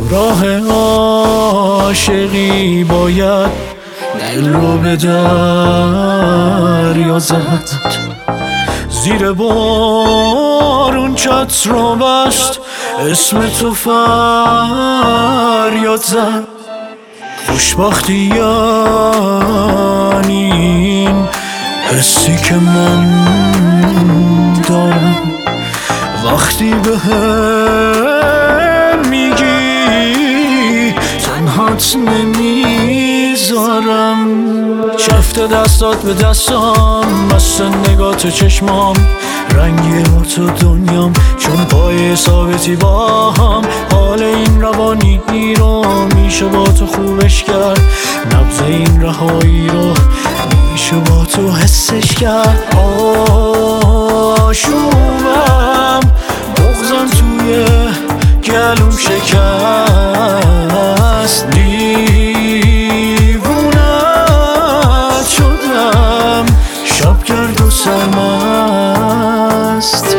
راه عاشقی باید دل رو به دریا زد، زیر بارون چتر رو بست، اسم تو فریاد زد. خوشبختی یعنی این حسی که من دارم، وقتی به هم میگی تنهات نمیذارم. شفت دستات به دستام، مست نگاه تو چشمام، رنگی با تو دنیام، چون پای ثابتی با هم. حال این روانی رو میشه با تو خوبش کرد، نبض این رهایی رو میشه با تو حسش کرد. آشوبم بغزم توی گلوم شکست، دیوونت شدم شب گرد و سرمست.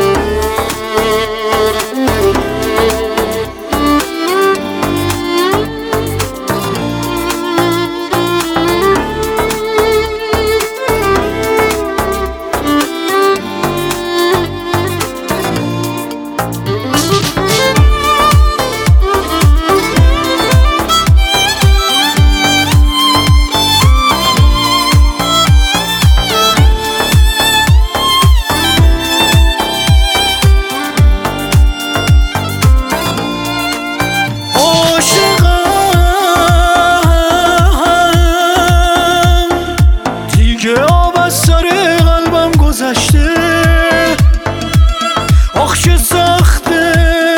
آخ چه سخته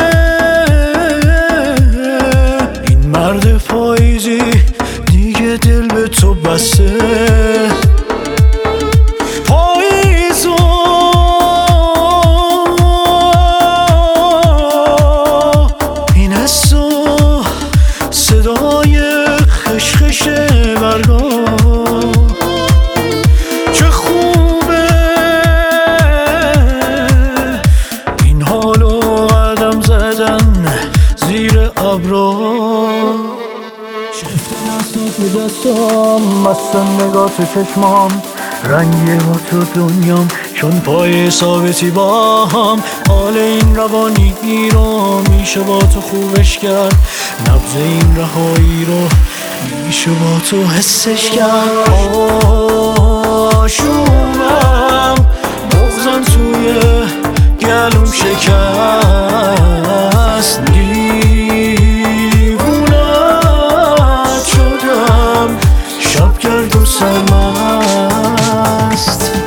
این مرد پاییزی، دیگه دل به تو بسته. پاییزو این حس و صدای خشخش برگا، زیر ابرا شفت دستات به دستام، مست نگاه تو چشمام، رنگی با تو دنیام، چون پای ثابتی با هم. حال این روانی رو میشه با تو خوبش کرد، نبض این رهایی رو میشه با تو حسش کرد. آشوبم بغزم توی گلوم شکست، دیوونت شدم شب گرد و سرمست.